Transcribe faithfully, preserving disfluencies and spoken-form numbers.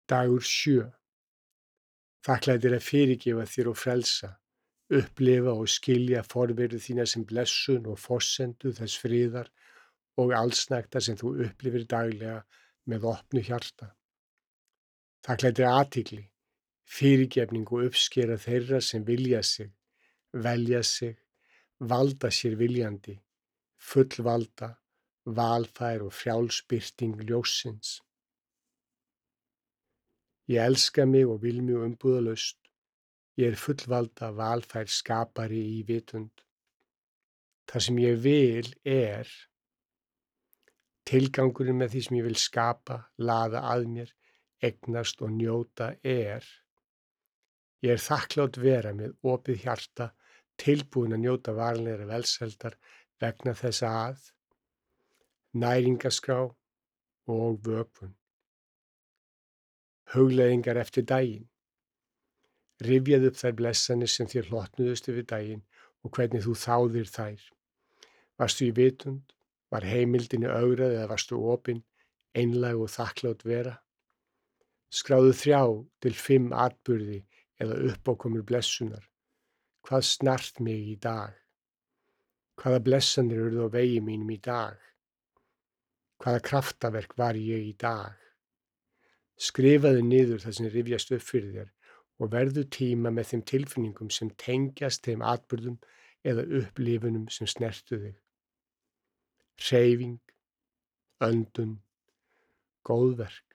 Dagur sjö. Þakklæti er að fyrirgefa þér og frelsa, upplifa og skilja forveru þína sem blessun og forsendu þess friðar og allsnægta sem þú upplifir daglega með opnu hjarta. Þakklæti er athygli, fyrirgefning og uppskera þeirra sem vilja sig, velja sig, valda sér viljandi, fullvalda, valfær og frjálsbirting ljóssins. Ég elska mig og vil mig umbúðalaust. Ég er fullvalda, valfær skapari í vitund. Það sem ég vil er tilgangurinn með því sem ég vil skapa, laða að mér, eignast og njóta er. Ég er þakklát vera með opið hjarta, tilbúin að njóta varanlegrar velsældar vegna þess að næringaskrá og vökvun. Hugleiðingar eftir daginn. Rifjaðu upp þær blessanir sem þér hlotnuðust yfir daginn og hvernig þú þáðir þær. Varstu í vitund? Var heimildinni ögrað eða varstu opin, einlæg og þakklát vera? Skráðu þrjá til fimm atburði eða uppákomur blessunar. Hvað snart mig í dag? Hvaða blessanir urðu á vegi mínum í dag? Hvaða kraftaverk var ég í dag? Skrifaðu niður það sem rifjast upp fyrir þér og verðu tíma með þeim tilfinningum sem tengjast þeim atburðum eða upplifunum sem snertu þig. Hreyfing, öndun, góðverk,